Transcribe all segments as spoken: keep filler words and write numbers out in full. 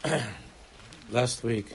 Last week,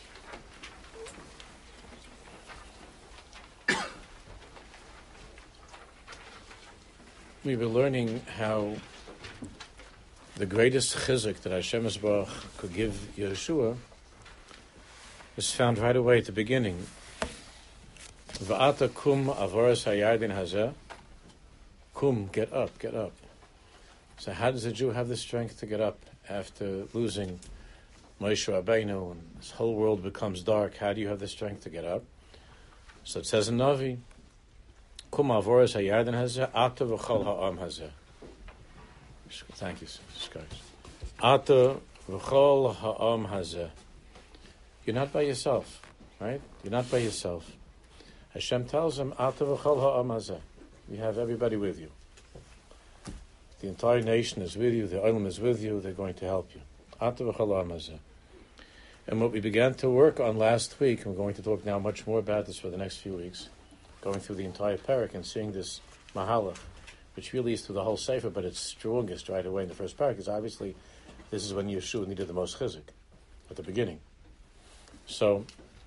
we were learning how the greatest chizuk that Hashem Yisbarach could give Yeshua is found right away at the beginning. Va'ata kum avoras hayardin hazeh. Kum, get up, get up. So how does a Jew have the strength to get up after losing Moshe Rabbeinu and this whole world becomes dark? How do you have the strength to get up? So it says in Navi, Kum avoras hayardin hazeh, ata v'chol ha'am hazeh. Thank you, guys. Ata v'chol ha'am hazeh. You're not by yourself, right? You're not by yourself. Hashem tells him, Ata v'chol ha'am hazeh. You have everybody with you. The entire nation is with you. The Olam is with you. They're going to help you. Ata v'chol ha'am hazeh. And what we began to work on last week, and we're going to talk now much more about this for the next few weeks, going through the entire parak and seeing this mahalach, which really is through the whole sefer, but it's strongest right away in the first parak, because obviously this is when Yeshua needed the most chizuk, at the beginning. So,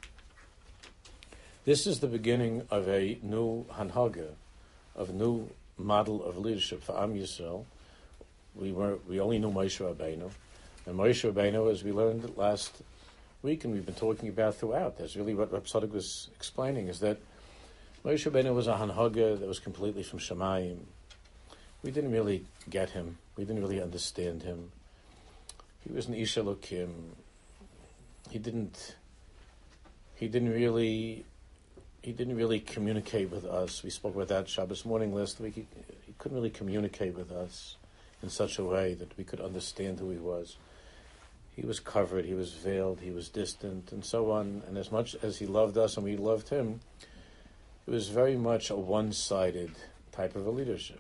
this is the beginning of a new hanhaga, of a new model of leadership for Am Yisrael. We were we only knew Moshe Rabbeinu, and Moshe Rabbeinu, as we learned last week, and we've been talking about throughout, that's really what Reb Tzadok was explaining, is that Moshe Rabbeinu was a hanhaga that was completely from Shemayim. We didn't really get him. We didn't really understand him. He was an Ish Elokim. He didn't. He didn't really. He didn't really communicate with us. We spoke about that Shabbos morning last week. He, he couldn't really communicate with us in such a way that we could understand who he was. He was covered. He was veiled. He was distant, and so on. And as much as he loved us and we loved him, it was very much a one-sided type of a leadership.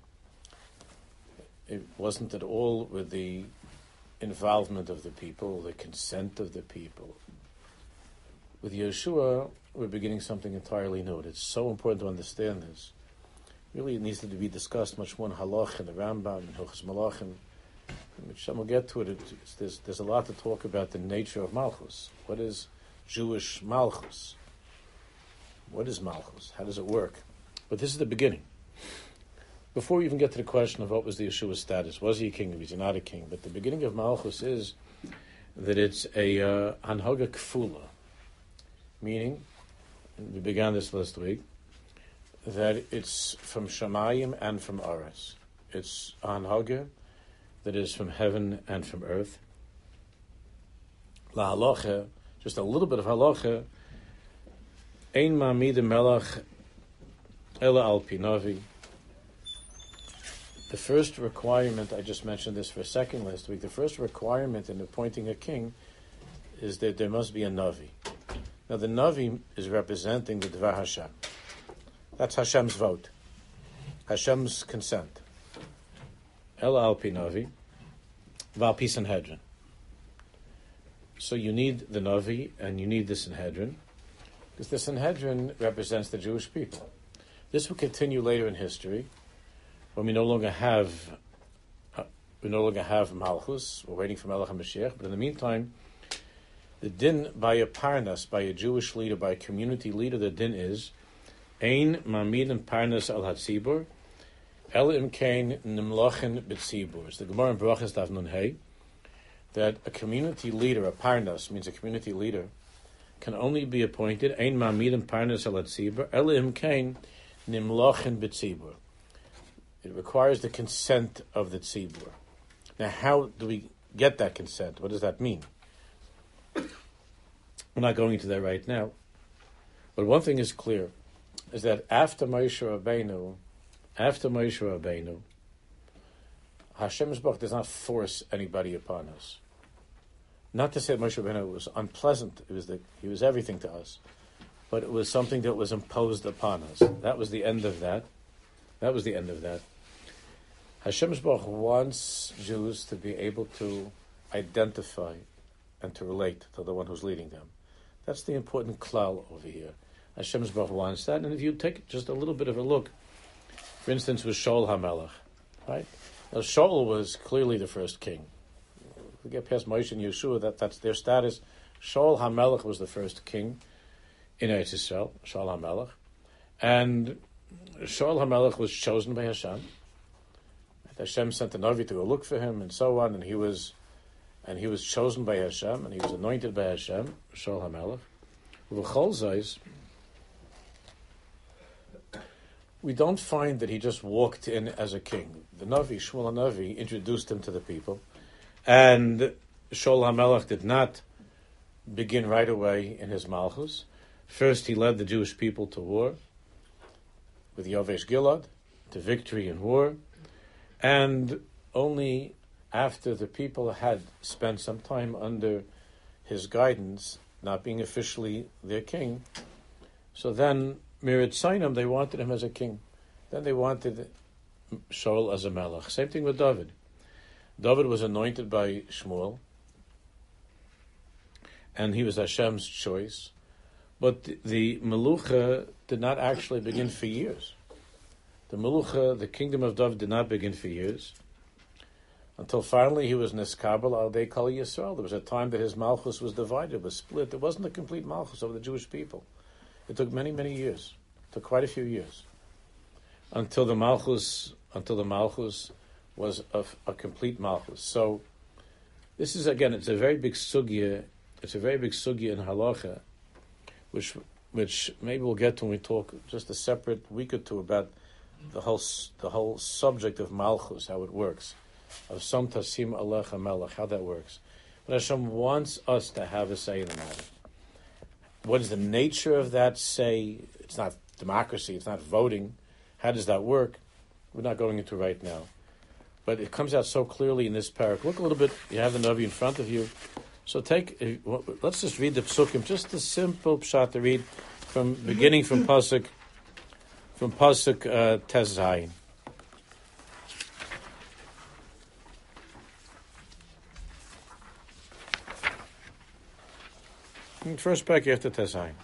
It wasn't at all with the involvement of the people, the consent of the people. With Yeshua, we're beginning something entirely new. And it's so important to understand this. Really, it needs to be discussed much more in Halach and the Rambam and Hilchos Malachim. Which we'll get to it. It's, there's, there's a lot to talk about the nature of Malchus. What is Jewish Malchus? What is Malchus? How does it work? But this is the beginning. Before we even get to the question of what was the Yeshua's status, was he a king or was he not a king? But the beginning of Malchus is that it's a uh, Hanhaga Kfula, meaning, and we began this last week, that it's from Shamayim and from Aretz. It's Hanhaga that is from heaven and from earth. La halacha, just a little bit of halacha, Ein ma'amid melach ela al pi navi. The first requirement, I just mentioned this for a second last week, the first requirement in appointing a king is that there must be a Navi. Now the Navi is representing the Dvar Hashem. That's Hashem's vote. Hashem's consent. El al pi Navi, val pi Sanhedrin. So you need the Navi and you need the Sanhedrin, because the Sanhedrin represents the Jewish people. This will continue later in history, when we no longer have uh, we no longer have Malchus. We're waiting for Melech HaMashiach. But in the meantime, the din by a parnas, by a Jewish leader, by a community leader, the din is Ein ma'amidin parnas al hatzibur el imkein nimlochen b'tzibur. It's the Gemara in Brachas Daf Nun Hey, that a community leader, a parnas, means a community leader, can only be appointed Ein ma'amidin parnas al hatzibur el imkein nimlochen b'tzibur. It requires the consent of the tzibur. Now, how do we get that consent? What does that mean? We're not going into that right now. But one thing is clear, is that after Moshe Rabbeinu, after Moshe Rabbeinu, Hashem Yisbarach does not force anybody upon us. Not to say that Moshe Rabbeinu was unpleasant, it was the, he was everything to us, but it was something that was imposed upon us. That was the end of that. That was the end of that. Hashem Yisbarach wants Jews to be able to identify and to relate to the one who's leading them. That's the important klal over here. Hashem Yisbarach wants that. And if you take just a little bit of a look, for instance, with Shaul HaMelech, right? Now, Shaul was clearly the first king. We get past Moshe and Yeshua, that, that's their status. Shaul HaMelech was the first king in Eretz Yisrael, Shaul HaMelech. And Shaul HaMelech was chosen by Hashem. Hashem sent a Navi to go look for him and so on, and he was and he was chosen by Hashem, and he was anointed by Hashem, Shaul HaMelech. V'chol zayis, we don't find that he just walked in as a king. The Navi, Shmuel HaNavi, introduced him to the people, and Shaul HaMelech did not begin right away in his Malchus. First, he led the Jewish people to war with Yovesh Gilad, to victory in war, and only after the people had spent some time under his guidance, not being officially their king, so then, Mirat Sainam, they wanted him as a king. Then they wanted Shaul as a melech. Same thing with David. David was anointed by Shmuel, and he was Hashem's choice, but the, the Melucha did not actually begin for years. The Melucha, the kingdom of David, did not begin for years, until finally he was Neskabel al Dei Kol Yisrael. There was a time that his Malchus was divided, was split. It wasn't a complete Malchus over the Jewish people. It took many, many years. It took quite a few years until the Malchus, until the Malchus was a, a complete Malchus. So this is, again, it's a very big sugya. It's a very big sugya in halacha, which which maybe we'll get to when we talk just a separate week or two about the whole the whole subject of Malchus, how it works, of Som Tasim Alecha Melech, how that works. But Hashem wants us to have a say in the matter. What is the nature of that say? It's not democracy, it's not voting. How does that work? We're not going into right now. But it comes out so clearly in this parak. Look a little bit, you have the Navi in front of you. So take, let's just read the psukim, just a simple pshat to read from beginning from Pasuk, from Pasuk uh, Tes Zayin. First back after Tes Zayin.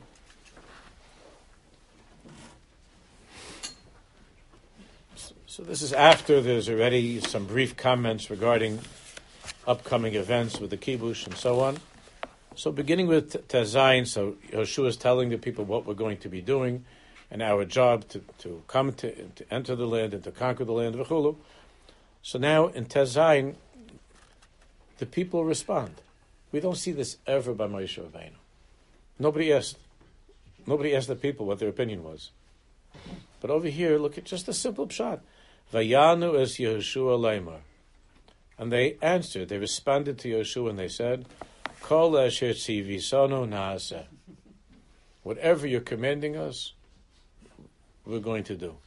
So this is after there's already some brief comments regarding upcoming events with the kibush and so on. So beginning with Tes Zayin, so Yoshua is telling the people what we're going to be doing and our job to, to come to, to enter the land and to conquer the land of Chulu. So now in Tes Zayin, the people respond. We don't see this ever by Moshe Rabbeinu. Nobody asked. Nobody asked the people what their opinion was. But over here, look at just a simple pshat. Vayanu es Yehoshua Leimar. And they answered, they responded to Yehoshua and they said, Kol asher tzivisanu na'aseh. Whatever you're commanding us, we're going to do.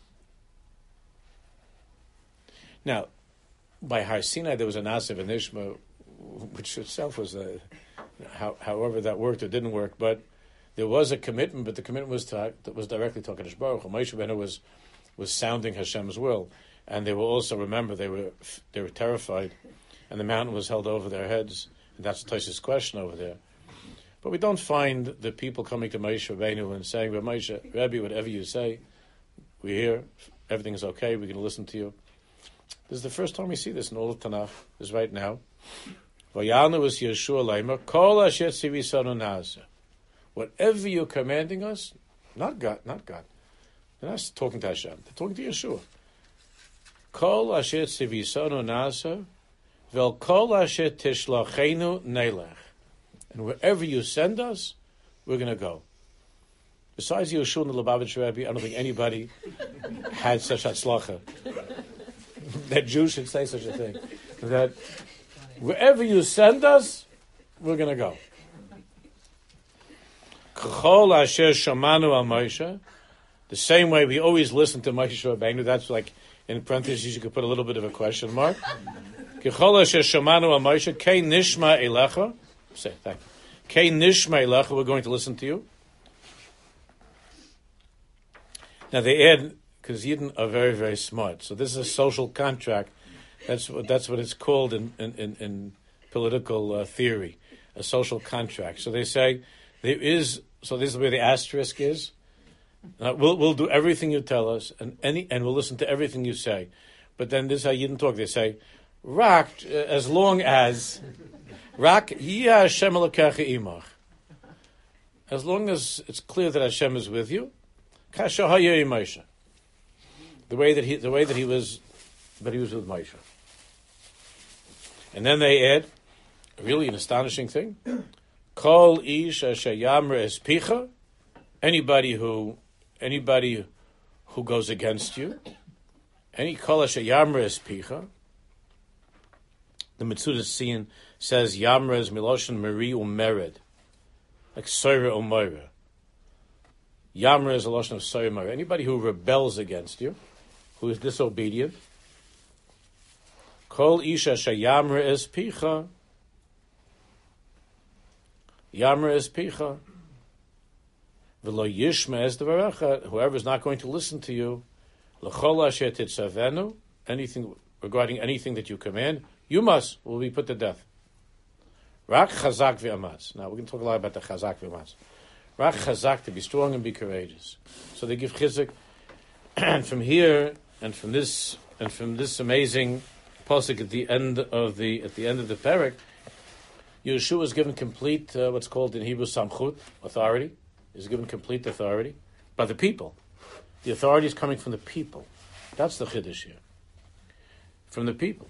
Now, by Har Sinai there was an Asev and Ishma, which itself was a, how, however that worked or didn't work, but there was a commitment, but the commitment was to, that was directly to HaKadosh Baruch Hu. Moshe Rabbeinu was was sounding Hashem's will, and they will also remember they were they were terrified, and the mountain was held over their heads, and that's Tosha's question over there. But we don't find the people coming to Moshe Rabbeinu and saying, "Well, Moshe, Rabbi, whatever you say, we're here. Everything is okay. We're going to listen to you." This is the first time we see this in all of Tanakh. This is right now. Vayanu was Yeshua Leimer, Kol asher tzivisanu na'aseh. Whatever you're commanding us, not God, not God. They're not talking to Hashem. They're talking to Yeshua. Kol asher tzivisanu na'aseh, vel kol asher tishlachenu nelech. And wherever you send us, we're going to go. Besides Yeshua and the Lubavitch Rebbe, I don't think anybody had such hatzlacha. That Jews should say such a thing. That wherever you send us, we're going to go. K'chol asher shamanu al Moshe. The same way we always listen to Moshe Rabbeinu. That's like, in parentheses, you could put a little bit of a question mark. K'chol asher shamanu al Moshe. Kei nishma elecha. Say, thank you. Kei nishma elecha. We're going to listen to you. Now they add, because Yidden are very, very smart. So this is a social contract. That's what that's what it's called in in, in, in political uh, theory, a social contract. So they say there is. So this is where the asterisk is. Uh, we'll we'll do everything you tell us, and any and we'll listen to everything you say. But then this is how Yidden talk. They say, Rak, uh, as long as Rak Yia Hashem Elokecha Imach. As long as it's clear that Hashem is with you, Kasha Hayei Moshe. The way that he, the way that he was, that he was with Moshe. And then they add, really an astonishing thing. Kol ish asher yamra es picha. Anybody who, anybody who goes against you, any kol asher yamra es picha. The Metzudas Tzion says yamra is miloshen meri umered, like soira umoira. Yamra is a lotion of soira umoira. Anybody who rebels against you, who is disobedient. Kol isha shayamra es picha. Yamra es picha. V'lo yishma es devarecha. Whoever is not going to listen to you, l'chol asher titzavenu, anything regarding anything that you command, you must will be put to death. Rak chazak v'amatz. Now we're going to talk a lot about the chazak v'amatz. Rak chazak, to be strong and be courageous. So they give chizuk, and from here and from this and from this amazing pasuk at the end of the at the end of the parak, Yeshua is given complete uh, what's called in Hebrew samchut, authority. Is given complete authority by the people. The authority is coming from the people. That's the chiddush here. From the people.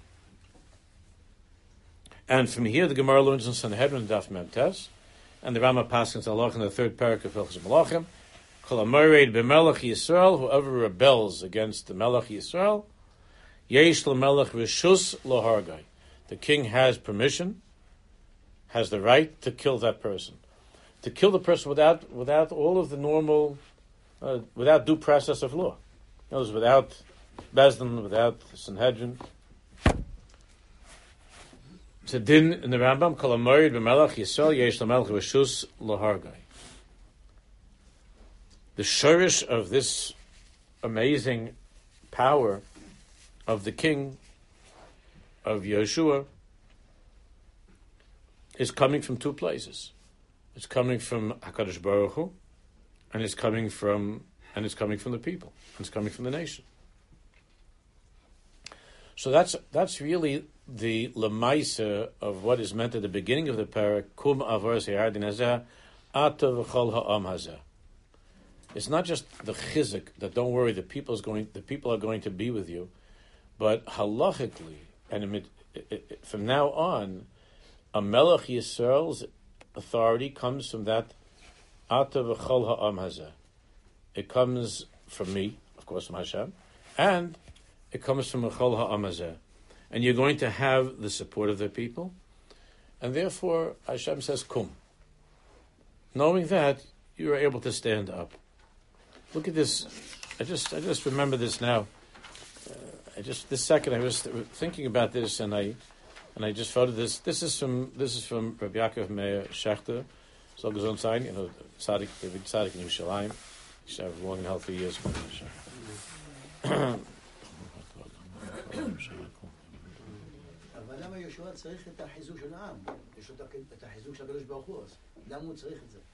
And from here, the Gemara learns in Sanhedrin Daf Mem Tes, and the Rama passes Halach in the third parak of Hilchos Malachim. Kol hamored b'melech Yisrael, whoever rebels against the Melech Yisrael, yesh l'melech rishus lohargai. The king has permission, has the right to kill that person, to kill the person without without all of the normal, uh, without due process of law. In other words, without Bezdin, without Sanhedrin. It's a din in the Rambam, Kol hamored b'melech Yisrael, yesh l'melech rishus lohargai. The shorish of this amazing power of the king of Yeshua is coming from two places. It's coming from HaKadosh Baruch Hu, and it's coming from and it's coming from the people. And it's coming from the nation. So that's that's really the lemaisa of what is meant at the beginning of the parak. Kum avos ha'ardin hazeh, ata v'chol ha'am hazeh. It's not just the chizuk that don't worry, the people is going, the people are going to be with you, but halachically, and it, it, it, from now on, a Melech Yisrael's authority comes from that ata v'chol ha'am hazeh. It comes from me, of course, from Hashem, and it comes from v'chol ha'am hazeh. And you're going to have the support of the people, and therefore Hashem says kum. Knowing that, you are able to stand up. Look at this. I just I just remember this now. Uh, I just this second I was th- thinking about this, and I and I just thought of this. This is from this is from Rabbi Yaakov Meir Shechter. So gesund sein, you know, tzaddik, David tzaddik in Yerushalayim. He should have long and healthy years. אבל למה יהושע צריך את החיזוק של העם? יש לו את החיזוק של הקדוש ברוך הוא, אז למה הוא צריך את זה?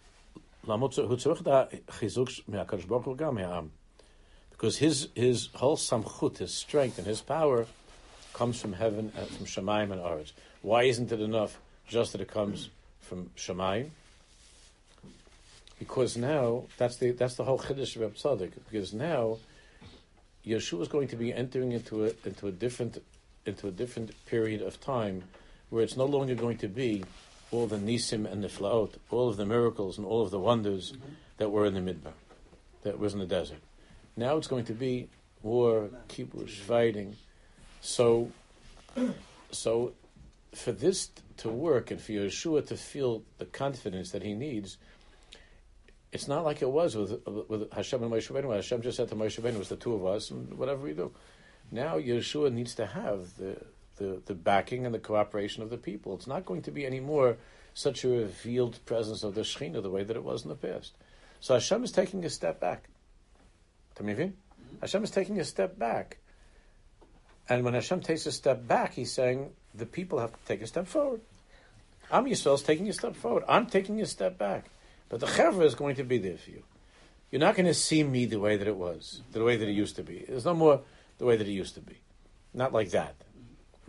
Because his his whole samchut, his strength and his power comes from heaven and from Shamayim and Aretz. Why isn't it enough just that it comes from Shamayim? Because now that's the that's the whole chiddush of Reb Tzaddik. Because now Yeshua is going to be entering into a into a different into a different period of time where it's no longer going to be all the nisim and the flaot, all of the miracles and all of the wonders mm-hmm. that were in the midbar, that was in the desert. Now it's going to be war, kibush, fighting. So, so for this to work and for Yeshua to feel the confidence that he needs, it's not like it was with with Hashem and Moshe Rabbeinu. Hashem just said to Moshe Rabbeinu, it was the two of us, and whatever we do. Now Yeshua needs to have the The, the backing and the cooperation of the people. It's not going to be anymore such a revealed presence of the Shekhinah the way that it was in the past. So Hashem is taking a step back. Tamivin? Hashem is taking a step back. And when Hashem takes a step back, he's saying the people have to take a step forward. Am Yisrael is taking a step forward. I'm taking a step back. But the Chevra is going to be there for you. You're not going to see me the way that it was, the way that it used to be. There's no more the way that it used to be. Not like that.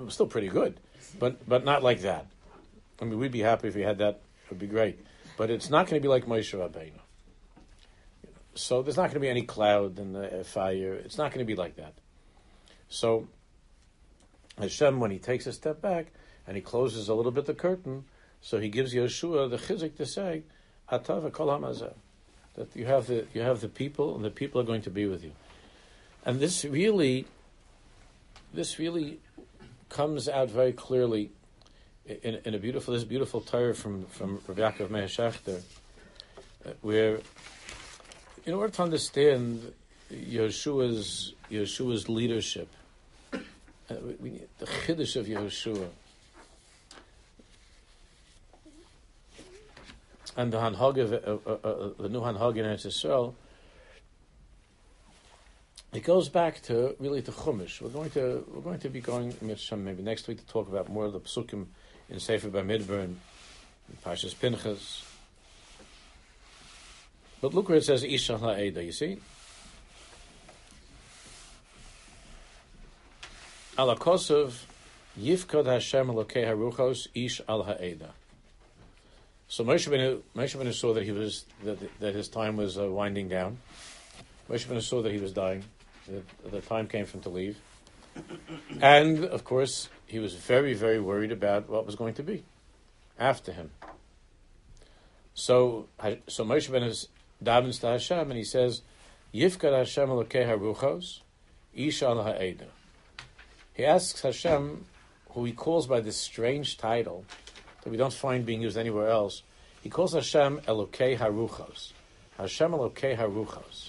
still pretty good, but but not like that. I mean, we'd be happy if we had that. It would be great. But it's not going to be like Moshe Rabbeinu. So there's not going to be any cloud and uh, fire. It's not going to be like that. So Hashem, when he takes a step back and he closes a little bit the curtain, so he gives Yeshua the chizik to say, "Atav kol hamazeh," that you have the you have the people, and the people are going to be with you. And this really, this really comes out very clearly in, in a beautiful, this beautiful Torah from from Rav Yaakov Meir Shechter, where, in order to understand Yeshua's Yeshua's leadership, uh, we, we need the chiddush of Yeshua and the hanhag of uh, uh, uh, the new hanhag in Eretz Yisrael. It goes back to really to Chumash. We're going to we're going to be going maybe next week to talk about more of the psukim in Sefer Bamidbar and Parshas Pinchas. But look where it says Isha Ha'eda. You see, Ala Kosov Yifkod Hashem Elokei Haruchos Ish Al Ha'eda. So Moshe Rabbeinu, Moshe Rabbeinu saw that he was that, that his time was uh, winding down. Moshe Rabbeinu saw that he was dying. The, the time came for him to leave. And, of course, he was very, very worried about what was going to be after him. So, so Moshe Rabbeinu davens to Hashem, and he says, Yifkad Hashem Elokei Haruchos, Ish Al Ha'eda. He asks Hashem, who he calls by this strange title, that we don't find being used anywhere else. He calls Hashem Elokei Haruchos. Hashem Elokei Haruchos.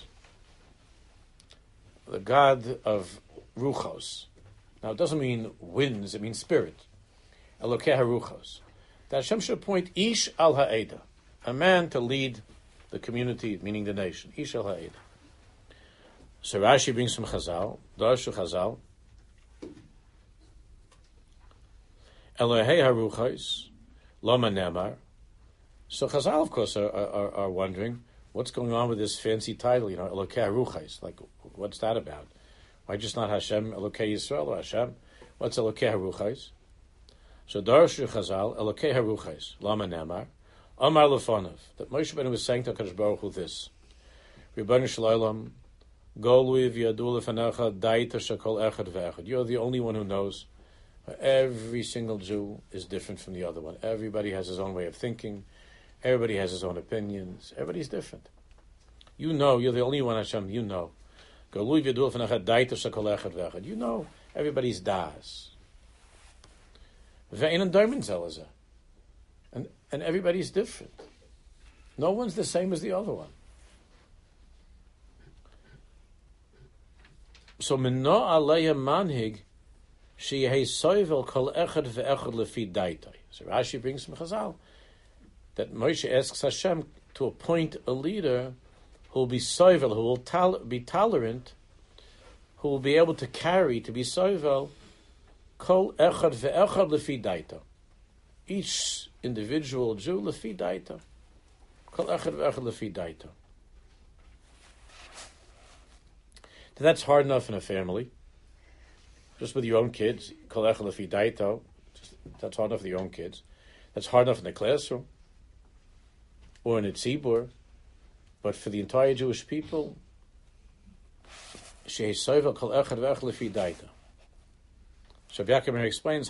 The God of Ruchos. Now, it doesn't mean winds, it means spirit. Elokei Haruchos. That Hashem should appoint Ish al Ha'eda, a man to lead the community, meaning the nation. Ish al Ha'eda. So Rashi brings from Chazal, Darshu Chazal, Elohei Haruchos, Loma Nemar. So Chazal, of course, are, are, are wondering, what's going on with this fancy title, you know, Elokei Haruchos? Like, what's that about? Why just not Hashem Elokei Yisrael or Hashem? What's Elokei Haruchos? So Darshu Chazal, Elokei Haruchos, Lama Nemar, Amar Lefonov, that Moshe Rabbeinu was saying to HaKadosh Baruch Hu this, Ribbonu Shel Olam, Golui v'yadu lefanecha daita shekol echad ve'echad. You're the only one who knows. Every single Jew is different from the other one. Everybody has his own way of thinking. Everybody has his own opinions. Everybody's different. You know, you're the only one, Hashem, you know. You know everybody's das. And, and everybody's different. No one's the same as the other one. So, minno aleya manhig, sheyeh soivel kol echad ve'echad lefi daitai. So Rashi brings from Chazal that Moshe asks Hashem to appoint a leader who will be soivel, who will tol- be tolerant, who will be able to carry, to be soivel, kol echad ve'echad lefi daita. Each individual Jew lefi daita. Kol echad ve'echad lefi daita. That's hard enough in a family. Just with your own kids, kol echad lefi daita. That's hard enough with your own kids. That's hard enough in the classroom or in a tzibur. But for the entire Jewish people, so Yaakov explains,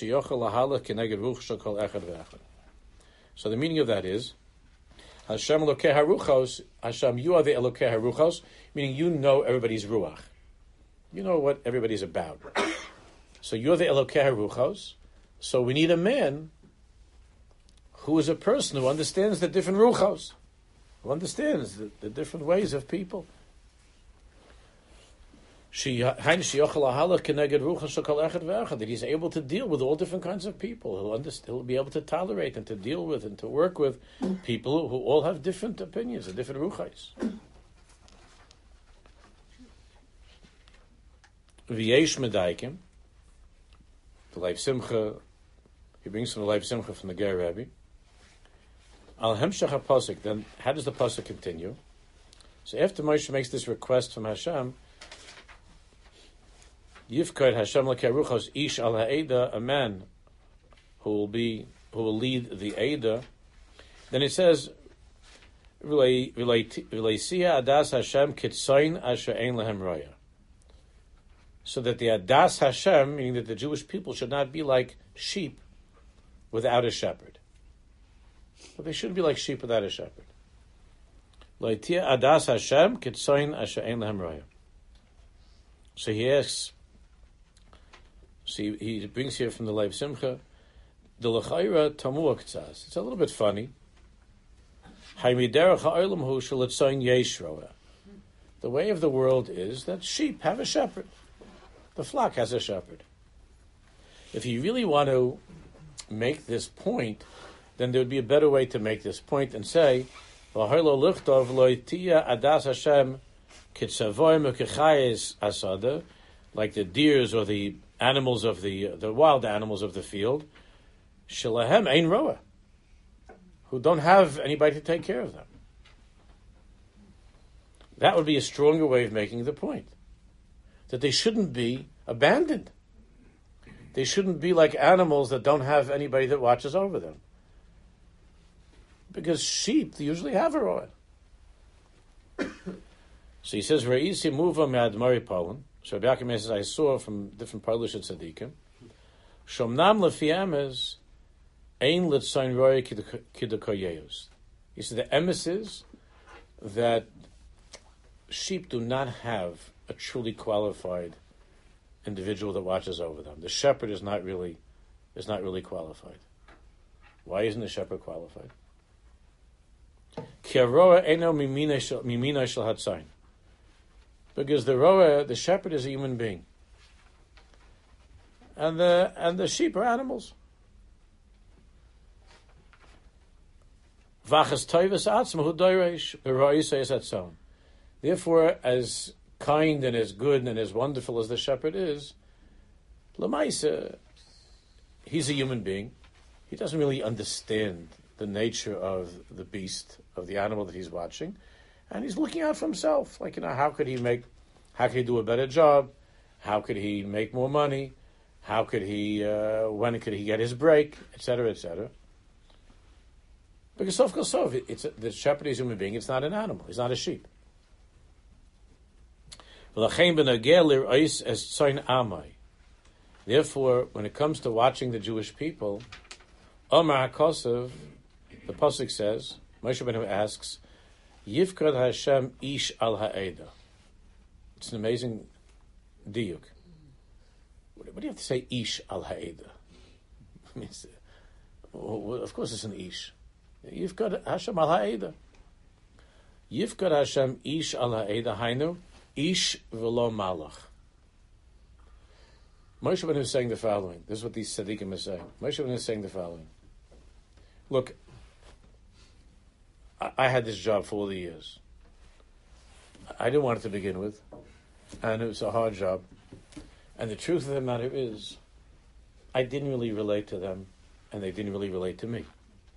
so the meaning of that is, Hashem Elokei Haruchos, Hashem, you are the Elokei Haruchos, meaning you know everybody's ruach. You know what everybody's about. So you're the Elokei Haruchos, so we need a man who is a person who understands the different ruchos, who understands the, the different ways of people. That he's able to deal with all different kinds of people. He'll, understand, he'll be able to tolerate and to deal with and to work with people who all have different opinions and different ruchos. V'yesh medaikim, the Leib Simcha, he brings from the Leib Simcha from the Ger Rebbe. Al hemshach ha-pasuk, then how does the pasuk continue? So after Moshe makes this request from Hashem, Yifkod Hashem lekeruchos ish al ha'eda, a man who will be who will lead the Eda. Then it says, "V'leisia adas Hashem kitzayin asher ein lehem roya." So that the adas Hashem, meaning that the Jewish people should not be like sheep without a shepherd. But they shouldn't be like sheep without a shepherd. Leitia adas Hashem kitzayin asher ein lehem roya. So he asks. So he, he brings here from the Lev Simcha. The L'chayra Tamua K'tzas. It's a little bit funny. The way of the world is that sheep have a shepherd. The flock has a shepherd. If you really want to make this point, then there would be a better way to make this point and say, like the deers or the animals of the the wild animals of the field, Shilahem ein roa, who don't have anybody to take care of them. That would be a stronger way of making the point. That they shouldn't be abandoned. They shouldn't be like animals that don't have anybody that watches over them. Because sheep usually have a roa. So he says, Re'isi muva me'admari palun. So Rabbi Yaakov says, I saw from different Parlish at Tzadikim, Shomnam lefi emes, ein litzayin roya kidakoyeyos. He said the emes is that sheep do not have a truly qualified individual that watches over them. The shepherd is not really is not really qualified. Why isn't the shepherd qualified? Ki haroa eino mimina shel hatzayin. Because the roa, the shepherd, is a human being, and the and the sheep are animals. V'achas toivus atzmahu doireish b'roisei atzon. Therefore, as kind and as good and as wonderful as the shepherd is, l'maisa, he's a human being. He doesn't really understand the nature of the beast, of the animal that he's watching. And he's looking out for himself. Like, you know, how could he make, how could he do a better job? How could he make more money? How could he, uh, when could he get his break? Et cetera, et cetera. Because, of course, it's a, the shepherd is a human being. It's not an animal. He's not a sheep. Therefore, when it comes to watching the Jewish people, Omar HaKosav, the Pasuk says, Moshe Rabbeinu asks, Yifkad Hashem ish al ha'eda. It's an amazing diuk. What do you have to say, ish al ha'eda? I mean, well, of course it's an ish. Yifkad Hashem al ha'eda. Yifkad Hashem ish al ha'eda hainu, ish v'lo malach. Moshe Rabbeinu is saying the following. This is what these tzaddikim are saying. Moshe Rabbeinu is saying the following. Look, I had this job for all the years. I didn't want it to begin with, and it was a hard job. And the truth of the matter is, I didn't really relate to them, and they didn't really relate to me.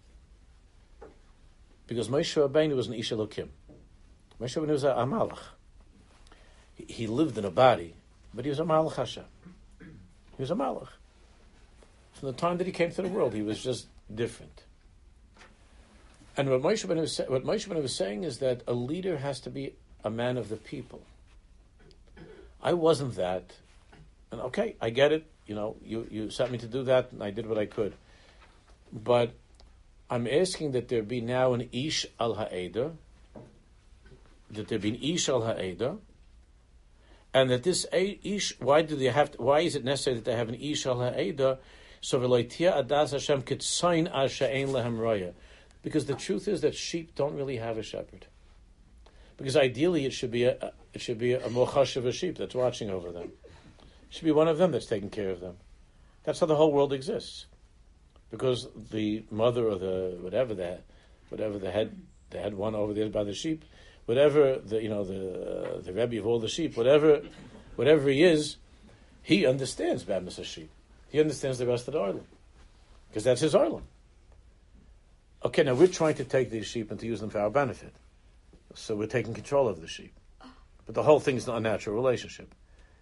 Because Moshe Rabbeinu was an Ish Elokim. Moshe Rabbeinu was a Malach. He lived in a body, but he was a Malach Hashem. He was a Malach. From the time that he came to the world, he was just different. And what Moshe Rabbeinu was, what Moshe Rabbeinu was saying is that a leader has to be a man of the people. I wasn't that. And okay, I get it. You know, you, you sent me to do that, and I did what I could. But I'm asking that there be now an Ish al Ha'eda, that there be an Ish al Ha'eda, and that this Ish, why do they have to, why is it necessary that they have an Ish al Ha'eda? So v'loitia adas Hashem kitzayin asher ein lehem roya. Because the truth is that sheep don't really have a shepherd. Because ideally it should be a it should be a mochash of a sheep that's watching over them. It should be one of them that's taking care of them. That's how the whole world exists. Because the mother or the whatever the whatever the head the head one over there by the sheep, whatever the you know the uh, the Rebbe of all the sheep, whatever whatever he is, he understands badness of sheep. He understands the rest of the island. Because that's his island. Okay, now we're trying to take these sheep and to use them for our benefit. So we're taking control of the sheep. But the whole thing is not a natural relationship.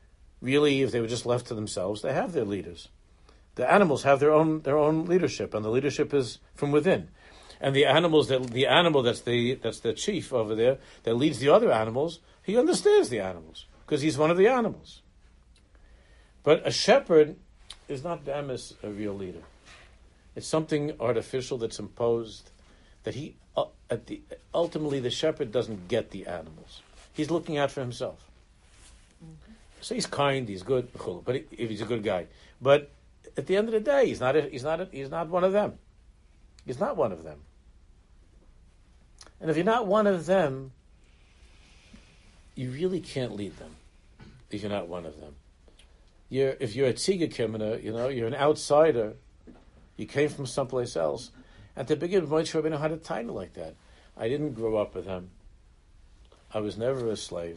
really, if they were just left to themselves, they have their leaders. The animals have their own their own leadership, and the leadership is from within. And the animals that the animal that's the that's the chief over there that leads the other animals, he understands the animals because he's one of the animals. But a shepherd is not Bemis a real leader. It's something artificial that's imposed. That he uh, at the ultimately the shepherd doesn't get the animals. He's looking out for himself. Mm-hmm. So he's kind, he's good, but he, if he's a good guy, but at the end of the day, he's not. A, he's not. A, he's not one of them. He's not one of them. And if you're not one of them, you really can't lead them. If you're not one of them, you're. If you're a tziga kimena, you know, you're an outsider. You came from someplace else. At the beginning, Moshe Rabbeinu had a title like that. I didn't grow up with him. I was never a slave.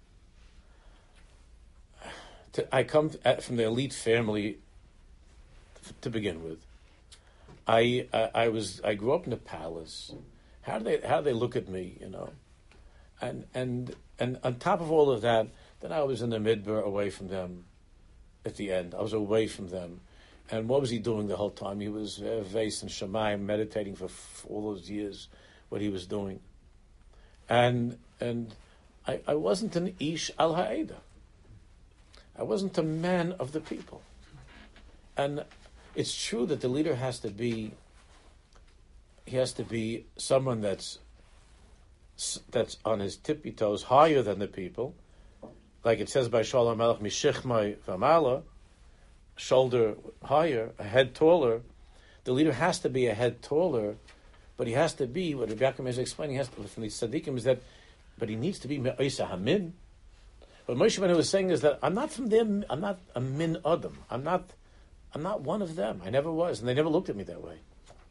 I come from the elite family. To begin with, I, I I was I grew up in a palace. How do they how do they look at me, you know? And and and on top of all of that, then I was in the midbar away from them. At the end, I was away from them. And what was he doing the whole time? He was uh, Veis and Shamayim, meditating for f- all those years. What he was doing, and and I I wasn't an ish al ha'eda. I wasn't a man of the people, and. It's true that the leader has to be. He has to be someone that's that's on his tippy toes, higher than the people, like it says by Shalom Melech Mishichmai Vamala, shoulder higher, a head taller. The leader has to be a head taller, but he has to be what Rabbi Yaakov is explaining. He has to, from the tzaddikim is that, but he needs to be me'isa hamin. What Moshe Rabbeinu was saying is that I'm not from them. I'm not a min adam. I'm not. I'm not one of them. I never was, and they never looked at me that way.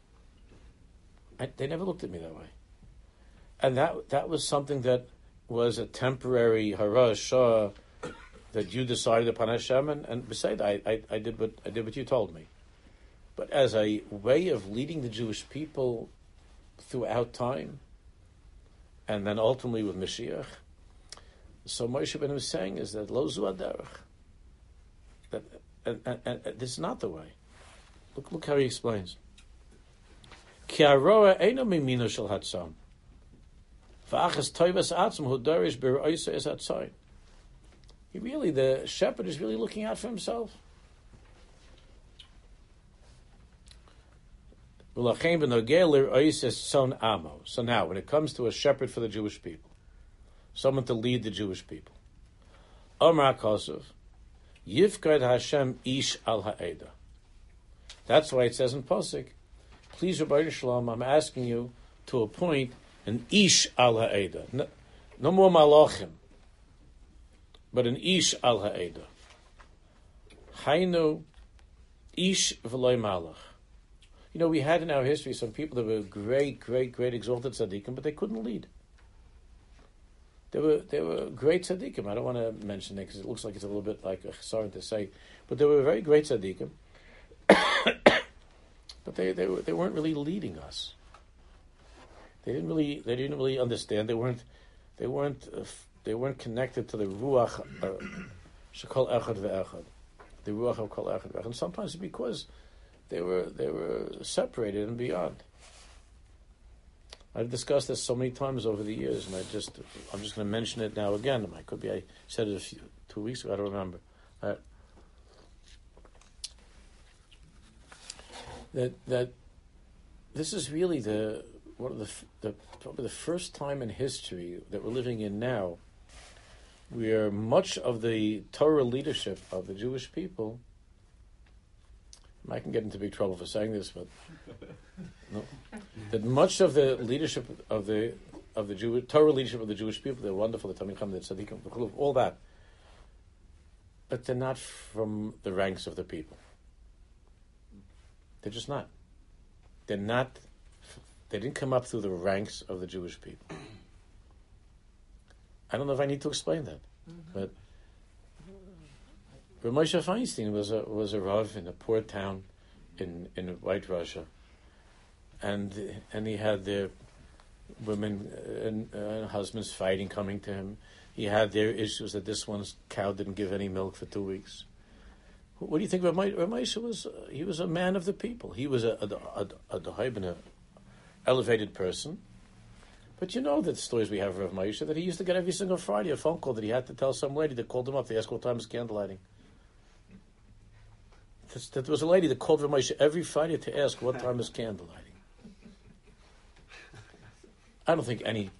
I, they never looked at me that way, and that that was something that was a temporary hara shah that you decided upon Hashem, and, and beside I, I I did what I did what you told me, but as a way of leading the Jewish people throughout time, and then ultimately with Mashiach. So Moshe Rabbeinu was saying is that lo zu haderech, that. And, and, and this is not the way. Look, look how he explains. Ki haroa eino mimino shel hatzon, v'achas toivas atzum hu dorish b'roisa es hatzoin. He really, the shepherd is really looking out for himself. V'lachem b'nogel l'roisa es son amo. So now, when it comes to a shepherd for the Jewish people, someone to lead the Jewish people, Omar HaKosov, Yifkad Hashem ish al ha'eda. That's why it says in Pasuk, please, Rabbi Shalom, I'm asking you to appoint an ish al ha'eda. No, no more malachim, but an ish al ha'eda. Hainu ish v'loy malach. You know, we had in our history some people that were great, great, great exalted tzaddikim, but they couldn't lead. They were they were great tzaddikim. I don't want to mention it because it looks like it's a little bit like sorry to say, but they were very great tzaddikim. But they they were they weren't really leading us. They didn't really they didn't really understand. They weren't they weren't uh, they weren't connected to the ruach shekol echad ve'echad, the ruach of kol echad ve'echad. And sometimes it's because they were they were separated and beyond. I've discussed this so many times over the years, and I just, I'm just going to mention it now again. I could be, I said it a few, two weeks ago, I don't remember. Uh, that that this is really the one of the, the probably the first time in history that we're living in now, where much of the Torah leadership of the Jewish people, I can get into big trouble for saying this, but no, that much of the leadership of the of the Jew, Torah leadership of the Jewish people, they're wonderful, the Talmid Chacham, the Tzaddikim, all that, but they're not from the ranks of the people. They're just not. They're not. They didn't come up through the ranks of the Jewish people. I don't know if I need to explain that, mm-hmm. but. But Moshe Feinstein was a was a rav in a poor town in, in White Russia, and and he had the women and uh, husbands fighting coming to him. He had their issues that this one's cow didn't give any milk for two weeks. What do you think Rav Moshe was? Uh, he was a man of the people. He was a a, a, a, a elevated person. But you know the stories we have of Rav Moshe, that he used to get every single Friday a phone call that he had to tell some lady that called him up to ask what time is candlelighting. That there was a lady that called Rav Moshe every Friday to ask what time is candlelighting. I don't think any,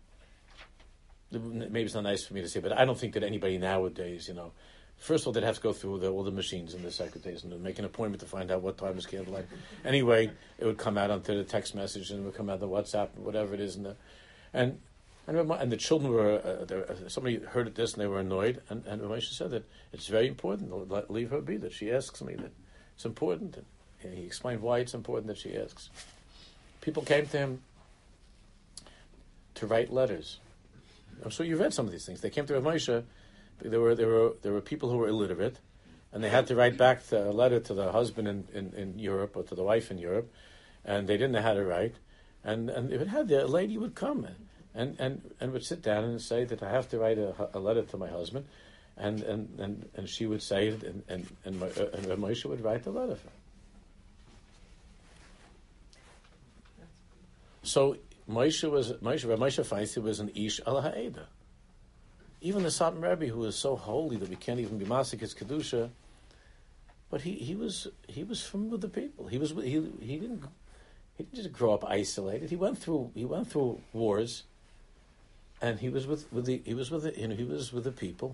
maybe it's not nice for me to say, but I don't think that anybody nowadays, you know, first of all, they'd have to go through the, all the machines and the secretaries and make an appointment to find out what time is candlelight. Anyway, it would come out onto the text message and it would come out the WhatsApp, whatever it is. And the, and, and, and the children were, uh, there, uh, somebody heard of this and they were annoyed. And, and Ramesha said that it's very important, let, leave her be, that she asks me that it's important. And he explained why it's important that she asks. People came to him to write letters. I'm sure you read some of these things. They came to Rav Moshe. There were there were there were people who were illiterate, and they had to write back the, a letter to the husband in, in, in Europe or to the wife in Europe, and they didn't know how to write, and and it had the lady would come and, and, and would sit down and say that I have to write a, a letter to my husband, and and, and, and she would say it, and and and, my, uh, and Rav Moshe would write the letter for her. So Moshe was Moshe Rav Moshe Feinstein was an ish al ha'eda. Even the Satmar Rebbe, who is so holy that we can't even be masik his kedusha, but he, he was he was from with the people. He was he he didn't he didn't just grow up isolated. He went through he went through wars, and he was with, with the he was with the, you know he was with the people.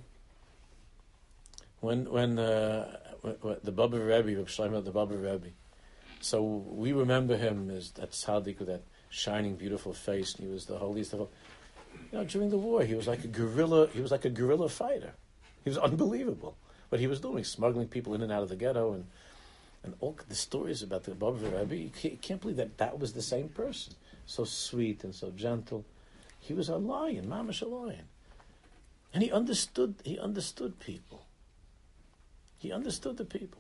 When when, uh, when, when the Baba Rebbe, Reb Shlomo the Baba Rebbe, so we remember him as that tzaddik with that shining beautiful face, and he was the holiest of all. You know, during the war, he was like a guerrilla. He was like a guerrilla fighter. He was unbelievable. What he was doing, smuggling people in and out of the ghetto, and and all the stories about the Baba Rebbe. You can't, you can't believe that that was the same person. So sweet and so gentle. He was a lion, mamash a lion, and he understood. He understood people. He understood the people.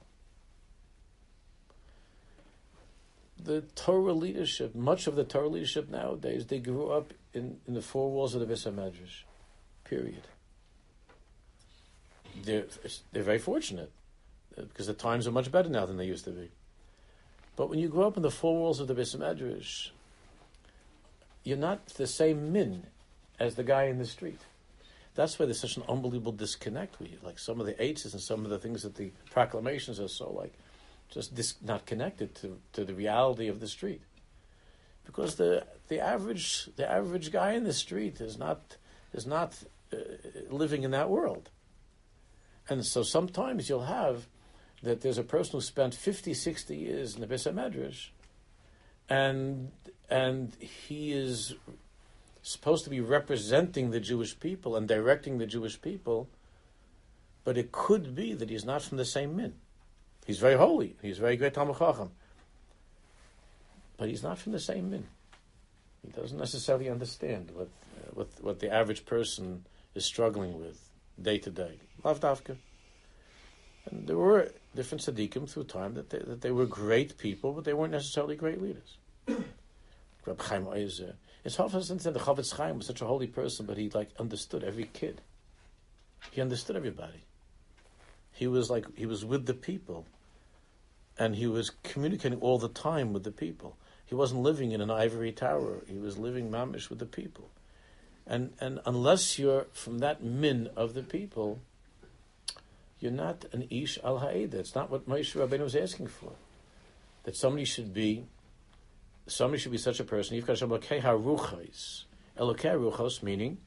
The Torah leadership, much of the Torah leadership nowadays, they grew up in, in the four walls of the Beis HaMedrash. Period. They're, they're very fortunate because the times are much better now than they used to be. But when you grow up in the four walls of the Beis HaMedrash, you're not the same min as the guy in the street. That's why there's such an unbelievable disconnect with you. Like some of the eights and some of the things that the proclamations are so like, just dis- not connected to, to the reality of the street, because the the average the average guy in the street is not is not uh, living in that world, and so sometimes you'll have that there's a person who spent fifty, sixty years in the Beis HaMedrash, and and he is supposed to be representing the Jewish people and directing the Jewish people, but it could be that he's not from the same min. He's very holy. He's very great Talmid Chacham. But he's not from the same min. He doesn't necessarily understand what, uh, what what the average person is struggling with day to day. Lav Davka. And there were different tzaddikim through time that they, that they were great people, but they weren't necessarily great leaders. Reb Chaim Ozer. It's hard for us to understand the Chavetz Chaim was such a holy person, but he like understood every kid. He understood everybody. He was like he was with the people. And he was communicating all the time with the people. He wasn't living in an ivory tower. He was living mamish with the people. And and unless you're from that min of the people, you're not an ish al ha'eda. It's not what Moshe Rabbeinu was asking for. That somebody should be, somebody should be such a person. You've got to Elokei haruchos. Elokei haruchos meaning,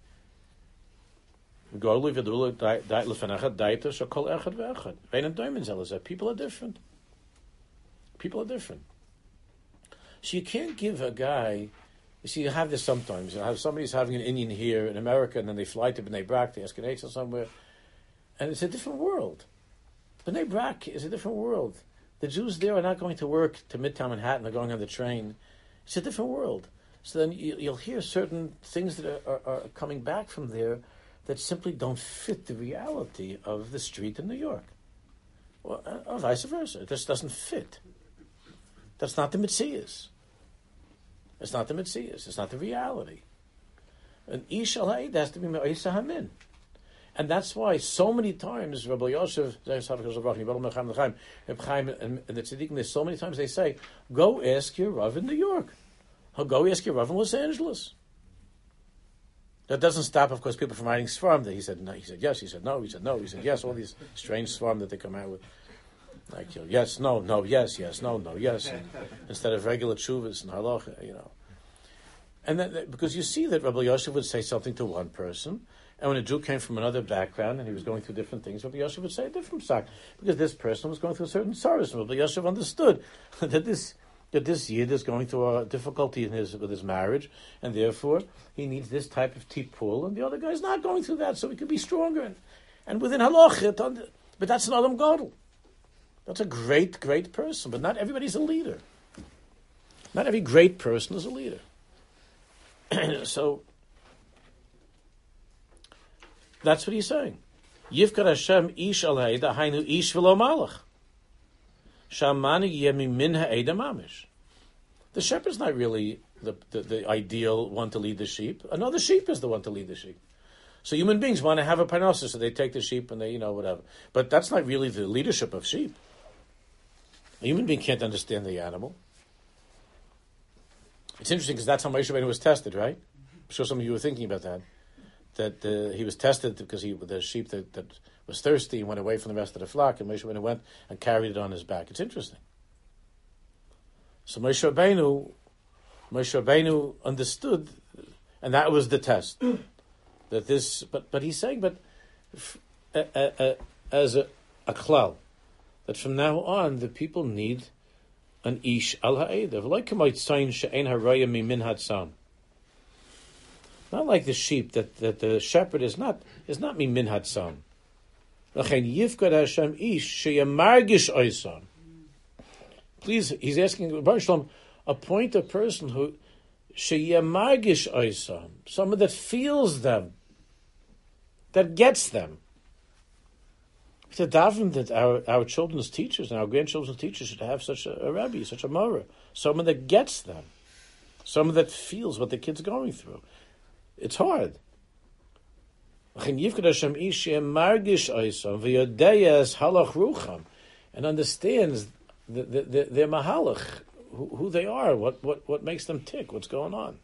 people are different. People are different. So you can't give a guy, you see, you have this sometimes. You have somebody's having an Indian here in America, and then they fly to Bnei Brak, they ask an or somewhere, and it's a different world. Bnei Brak is a different world. The Jews there are not going to work to Midtown Manhattan, they're going on the train. It's a different world. So then you, you'll hear certain things that are, are, are coming back from there that simply don't fit the reality of the street in New York. Or, or vice versa. It just doesn't fit. That's not the Metzias. It's not the Metzias. It's not the reality. An Ish al Ha'ed has to be Me'isa Hamin. And that's why so many times Rabbi Yosef, Reb Chaim, and the Tzaddikim, there's so many times they say, go ask your Rav in New York. Or go ask your Rav in Los Angeles. That doesn't stop, of course, people from writing Svarim. That he said no, he said yes, he said no, he said no, he said yes, all these strange Svarim that they come out with. Like, you know, yes, no, no, yes, yes, no, no, yes. Instead of regular tshuvas and halacha, you know. And then, because you see that Rabbi Yosef would say something to one person, and when a Jew came from another background and he was going through different things, Rabbi Yosef would say a different psak, because this person was going through a certain sorrows. Rabbi Yosef understood that this that this Yid is going through a difficulty in his with his marriage, and therefore he needs this type of tipul, and the other guy is not going through that, so he could be stronger. And, and within halachah, but that's an adam gadol. That's a great, great person, but not everybody's a leader. Not every great person is a leader. So that's what he's saying. Yivkar Hashem ish al ha'eda hainu ish v'lo malach. Shamani yemi min ha'eda mamish. The shepherd's not really the, the, the ideal one to lead the sheep. Another sheep is the one to lead the sheep. So human beings want to have a parnasa, so they take the sheep and they, you know, whatever. But that's not really the leadership of sheep. A human being can't understand the animal. It's interesting because that's how Moshe Rabbeinu was tested, right? I'm sure some of you were thinking about that. That uh, he was tested because he the sheep that, that was thirsty and went away from the rest of the flock, and Moshe Rabbeinu went and carried it on his back. It's interesting. So Moshe Rabbeinu, Moshe Rabbeinu understood, and that was the test. That this, but but he's saying, but uh, uh, uh, as a, a klal, that from now on the people need an ish al ha'edav. Like tzayin she'ein haraya mimin hatzan. Not like the sheep that, that the shepherd is not is not mimin hatzan. L'chein yifkad Hashem ish sheyamargish oisan. Please, he's asking Baruch Shalom, appoint a person who sheyamargish oisan, someone that feels them, that gets them. To daven that our, our children's teachers and our grandchildren's teachers should have such a, a rabbi, such a mora, someone that gets them, someone that feels what the kid's going through. It's hard. And understands the, the, the, their mahalach, who, who they are, what, what, what makes them tick, what's going on.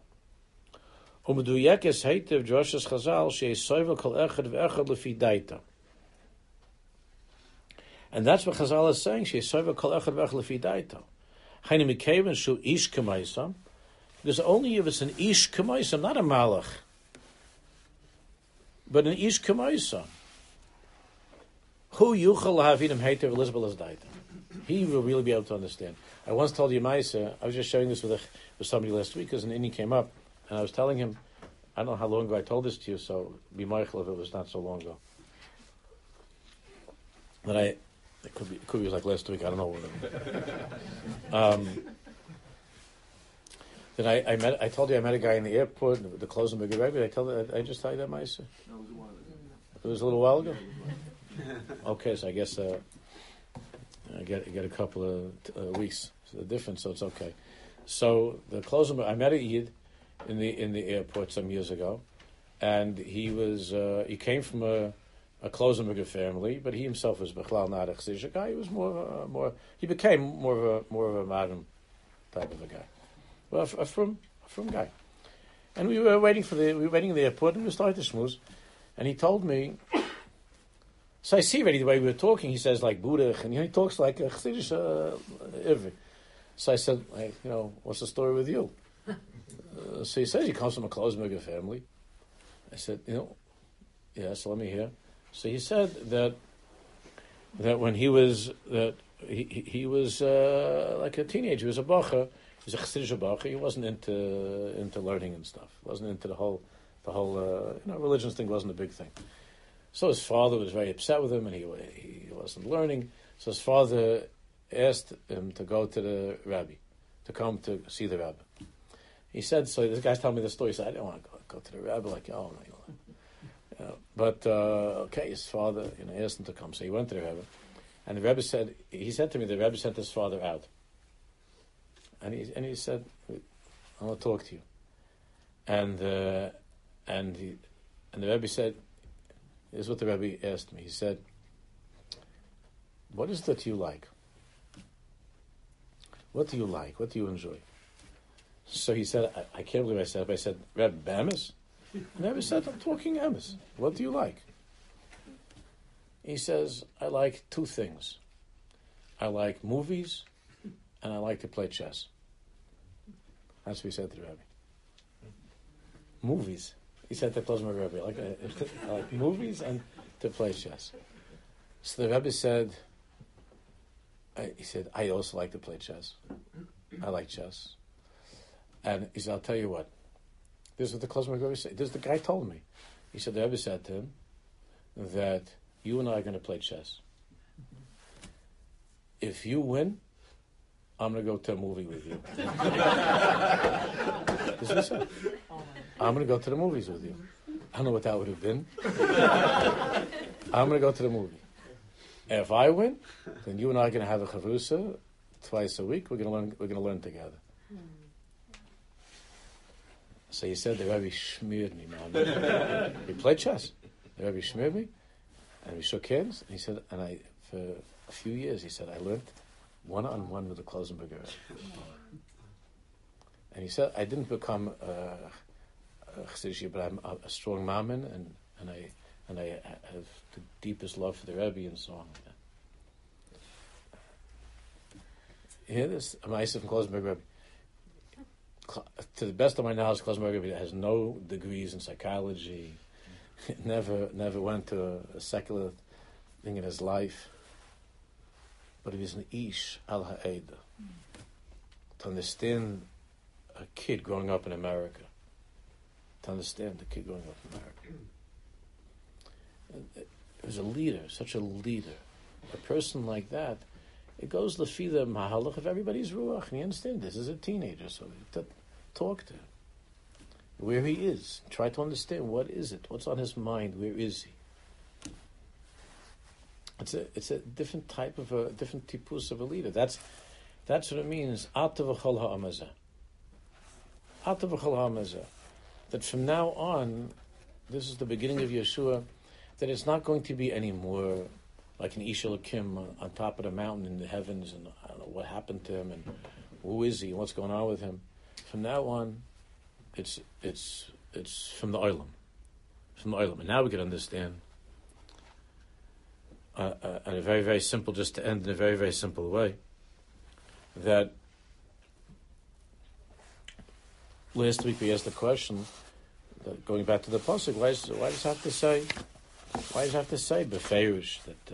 And that's what Chazal is saying. She kol echad v'echad lefi daito. Hainu mikeven shu ish k'maisam. Because only if it's an ish k'maisam, not a malach, but an ish k'maisam, who yuchal lahavidim heiter Elizabeth daito. He will really be able to understand. I once told you, Maisa, I was just sharing this with a, with somebody last week because an Indian came up, and I was telling him, I don't know how long ago I told this to you, so be mindful if it was not so long ago. But I. It could be, it could be like last week. I don't know. um, then I, I met. I told you I met a guy in the airport. The closing big Rebbe. I told. I, I just tell you that, Maisa. No, it was a while ago. It was a little while ago. Okay, so I guess uh, I get I get a couple of uh, weeks so the difference. So it's okay. So the closing. I met a Yid in the in the airport some years ago, and he was uh, he came from a. a Klosenberger family, but he himself was Bechlal not a Chassidic guy. He was more, uh, more. He became more of a more of a modern type of a guy, well, a, a from a from guy. And we were waiting for the we were waiting in the airport, and we started to schmooze. And he told me. So I see already the way we were talking. He says like Budach, and he talks like a Chassidic uh, Ivri. So I said, like, you know, what's the story with you? uh, so he says he comes from a Klosenberger family. I said, you know, yeah. So let me hear. So he said that that when he was that he he was uh, like a teenager, he was a bacher, he was a Chassidic bacher. He wasn't into into learning and stuff. He wasn't into the whole the whole uh, you know religions thing wasn't a big thing. So his father was very upset with him, and he he wasn't learning. So his father asked him to go to the rabbi, to come to see the rabbi. He said, so this guy's telling me the story. He said, I didn't want to go, go to the rabbi. Like, oh no. Uh, but uh, okay, his father, you know, asked him to come, so he went to the Rebbe, and the Rebbe said, he said to me, the Rebbe sent his father out, and he and he said, I want to talk to you, and uh, and he and the Rebbe said, Here's what the Rebbe asked me. He said, what is it that you like? What do you like? What do you enjoy? So he said, I, I can't believe I said it, but I said, Rebbe, Emes? The Rebbe said, I'm talking Emes. What do you like? He says, I like two things. I like movies, and I like to play chess. That's what he said to the Rebbe. Movies. He said to Klozmer Rebbe, I like, I like movies and to play chess. So the Rebbe said, I, he said, I also like to play chess. I like chess. And he said, I'll tell you what. This is what the Klozmer Rebbe said. This is the guy told me. He said, the Rebbe said to him that you and I are going to play chess. If you win, I'm going to go to a movie with you. This is what he said. I'm going to go to the movies with you. I don't know what that would have been. I'm going to go to the movie. And if I win, then you and I are going to have a chavrusa twice a week. We're going to learn. We're going to learn together. So he said the Rebbe schmeared me, man. We played chess. The Rebbe schmeared me, and we shook hands. And he said, and I for a few years, he said, I learned one on one with the Klosenberger Rebbe. And he said, I didn't become uh, a Chassidish, but I'm a, a strong mammon, and and I and I have the deepest love for the Rebbe and so on. Here, this a Ma'aseh from Klosenberger Rebbe. To the best of my knowledge, Klosenberger Rebbe has no degrees in psychology. never, never went to a, a secular thing in his life. But he was an ish al ha'eda. To understand a kid growing up in America. To understand a kid growing up in America. He was a leader, such a leader. A person like that, it goes lefi the mahalach of everybody's ruach. And you understand, this is a teenager, so to talk to him. Where he is. Try to understand, what is it? What's on his mind? Where is he? It's a it's a different type of a different tipus of a leader. That's that's what it means. Ata v'chol ha'amazah. Ata v'chol ha'amazah. That from now on, this is the beginning of Yeshua. That it's not going to be any more like an Ish Elokim on, on top of the mountain in the heavens, and I don't know what happened to him and who is he and what's going on with him. From now on, it's it's it's from the Olam, from the Olam, and now we can understand. Uh, uh, and a very, very simple, just to end in a very, very simple way, that last week we asked the question, that going back to the pasuk, why does why does it have to say, why does it have to say beferish that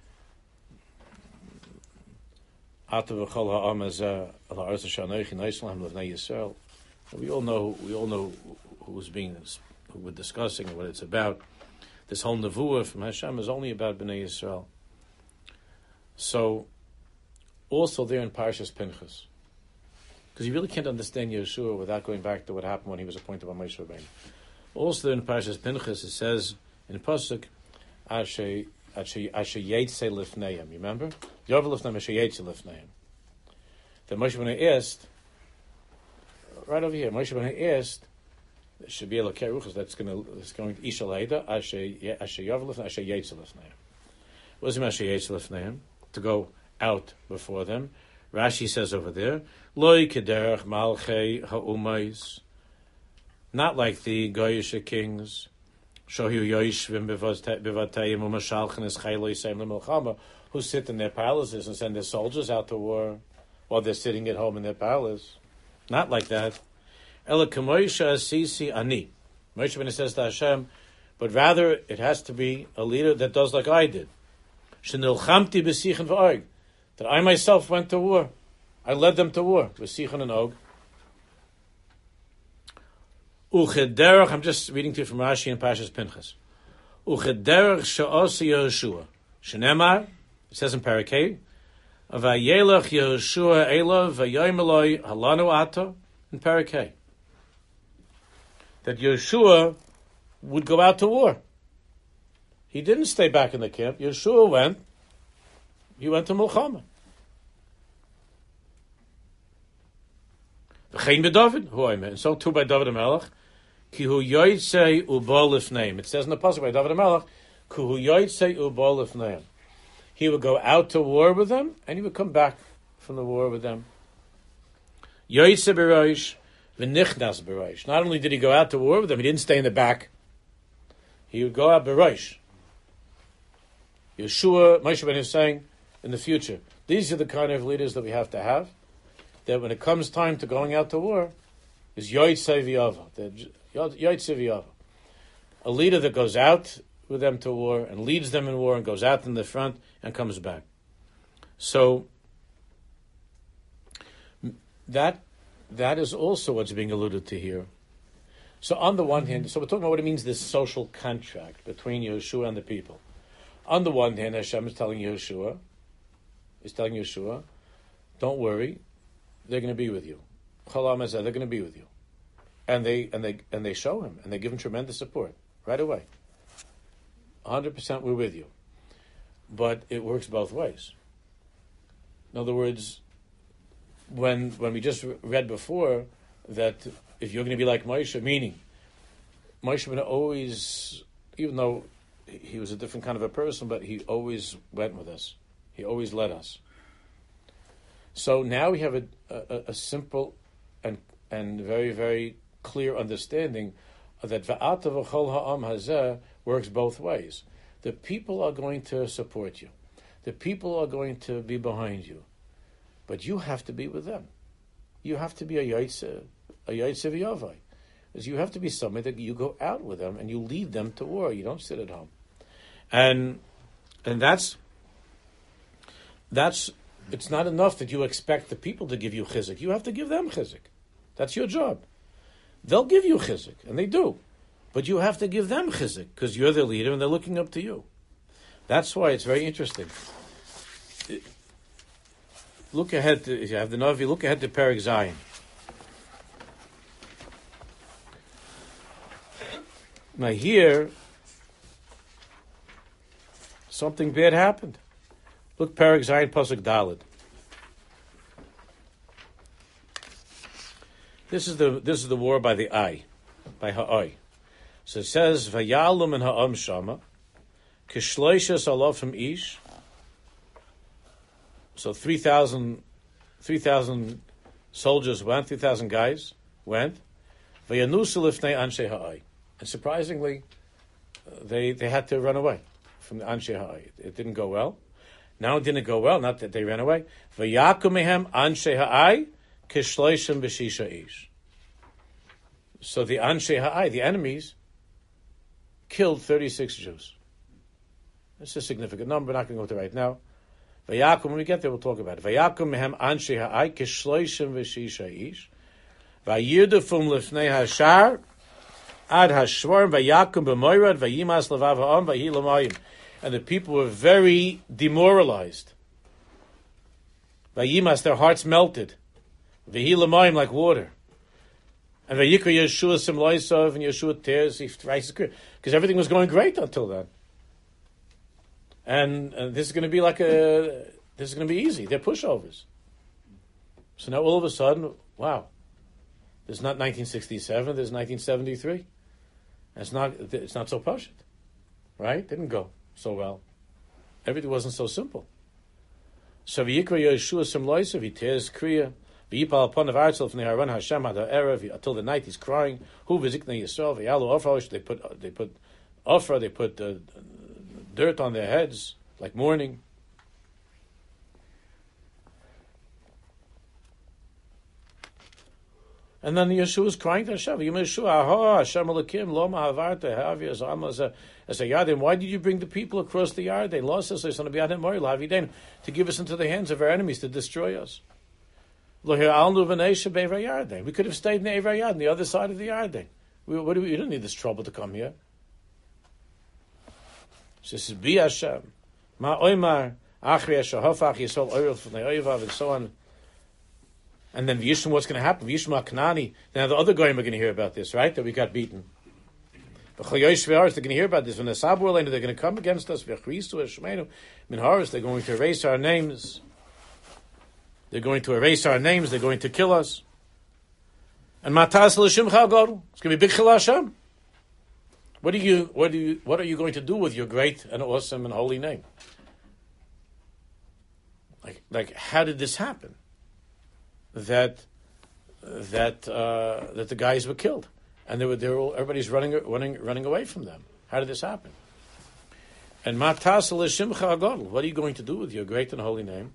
Ata v'chol ha'am hazeh al ha'aretz asher anochi nosen lahem l'vnei Yisrael. We all know, we all know who was being, who we're discussing and what it's about. This whole nevuah from Hashem is only about Bnei Yisrael. So, also there in Parashas Pinchas, because you really can't understand Yeshua without going back to what happened when he was appointed by Moshe Rabbeinu. Also there in Parashas Pinchas, it says in Pasuk, Asher Asher Yetze Lifneim. You remember? Yovel Lifneim, Asher Yetze Lifneim. That Moshe Rabbeinu asked, right over here, Moshe Rabbeinu asked, it should be a Ruchas that's going to it's going to Ishal Haida Asher Asher Yavelif Asher Yetzelif Neim. What does it mean Asher Yetzelif Neim? To go out before them. Rashi says over there, Loi Kederach Malchei Ha'umais, not like the Goyish kings, Shohu Yoishvim Bivatayim Umashalchanis Chayloi Seim L'Milchama, who sit in their palaces and send their soldiers out to war while they're sitting at home in their palace. Not like that. Ela Kamoisha Asisi Ani. Moshe Rabbeinu says to Hashem, but rather it has to be a leader that does like I did. Shenilchamti b'sichen v'og. That I myself went to war. I led them to war with Sichon and Og. Uchederach, I'm just reading to you from Rashi and Parashas Pinchas. Uchederach she'osi Yehoshua. Shenemar, it says in Parakeh, Vayelach Yehoshua Ela v'yoym eloi halanu ato, in Parakeh. That Yeshua would go out to war. He didn't stay back in the camp. Yeshua went. He went to Milchama. V'chein b'David, who I meant, and so too by David HaMelech. Ki hu yoytzei ubo lifneim. It says in the pasuk by David HaMelech Kuhu yotzei ubo lifneim. He would go out to war with them, and he would come back from the war with them. Yotzei beroish, v'nichnas beroish. Not only did he go out to war with them, he didn't stay in the back. He would go out beroish. Yeshua, Moshe Rabbeinu is saying, in the future, these are the kind of leaders that we have to have, that when it comes time to going out to war, is yotzei v'yava. Yotzei v'yava. A leader that goes out with them to war and leads them in war and goes out in the front and comes back. So that that is also what's being alluded to here. So on the one hand, so we're talking about what it means, this social contract between Yeshua and the people. On the one hand, Hashem is telling Yeshua, is telling Yeshua, don't worry, they're going to be with you. Cholam Hazeh, they're going to be with you. And they and they and they show him and they give him tremendous support right away. one hundred percent we're with you. But it works both ways. In other words, when when we just read before that if you're going to be like Moshe, meaning Moshe would always, even though he was a different kind of a person, but he always went with us. He always led us. So now we have a, a, a simple and and very, very clear understanding that Va'ata v'chol ha'am hazeh works both ways. The people are going to support you. The people are going to be behind you. But you have to be with them. You have to be a yaitse, a yaitse v'yavai. Because you have to be somebody that you go out with them and you lead them to war. You don't sit at home. And and that's that's it's not enough that you expect the people to give you chizik. You have to give them chizik. That's your job. They'll give you chizik, and they do. But you have to give them chizik, because you're their leader and they're looking up to you. That's why it's very interesting. Look ahead, to, if you have the Navi, look ahead to Perek Zayin. Now here, something bad happened. Look, Perek Zayin, Pasuk Daled. This is the this is the war by the Ai, by Ha'ai. So it says, Vayalum and Ha'am Shama, Kishloishes Alofim Ish. So three thousand, three thousand soldiers went, three thousand guys went. Vayanusu Lifnei Anshe Ha'ai. And surprisingly, they they had to run away from the Anshe Ha'ai. It didn't go well. Now it didn't go well, not that they ran away. Vayakum mehem Anshe Ha'ai, Kishloishim B'shisha Ish. So the Anshe Ha'ai, the enemies, killed thirty-six Jews. That's a significant number. We're not going to go to it right now. Vayakum, when we get there, we'll talk about it. Vayakum mehem Anshe Ha'ai, Kishloishim B'shisha Ish. Vayidufum Lifnei Hashar, Ad Hashvar, Vayakum B'moirad, Vayimas Levav Ha'am, Vayilamayim. And the people were very demoralized. Vayimas, their hearts melted. Vahilamayim, like water. And Vayikra Yeshua Simlaisov, and Yeshua tears, he writes because everything was going great until then. And, and this is going to be like a, this is going to be easy. They're pushovers. So now all of a sudden, wow, there's not nineteen sixty-seven, there's nineteen seventy-three. It's not, it's not so pashut, right? Didn't go so well. Everything wasn't so simple. So Vayikra Yeshua Simlaisov, he tears Kriya. V'yipal upon the Varsel from the Haran Hashem ad ha'erev until the night he's crying. Who v'ziknei Yisrael v'yalu ofra? They put they put ofra. They put uh, dirt on their heads like mourning. And then Yeshua is crying to Hashem. Yeshua, aha, Hashem Elokim, lo ma'avarta, havi azam as a yadim. Why did you bring the people across the Yarden? Lost us, son of Yadim Mori, lavidain, to give us into the hands of our enemies to destroy us. We could have stayed in the Eivra Yard, on the other side of the Yarden. We, what do we, we don't need this trouble to come here. So this is Bi Hashem. Ma Oymar, Achri Hashahafach, Yisrael Oyrel from the Oyvav, and so on. And then V'yishma, what's going to happen? V'yishma Kanani. Now the other goyim are going to hear about this, right? That we got beaten. They're going to hear about this. When the Sabur land, they're going to come against us. V'christu Hashemenu Min Haris, they're going to erase our names. They're going to erase our names. They're going to kill us. And Matas L'Shimcha Goru. It's going to be big Chil Hashem. What do you what do you what are you going to do with your great and awesome and holy name? Like like how did this happen? That that uh, that the guys were killed, and they were they were all, everybody's running running running away from them. How did this happen? And matas l'shimcha agadol. What are you going to do with your great and holy name?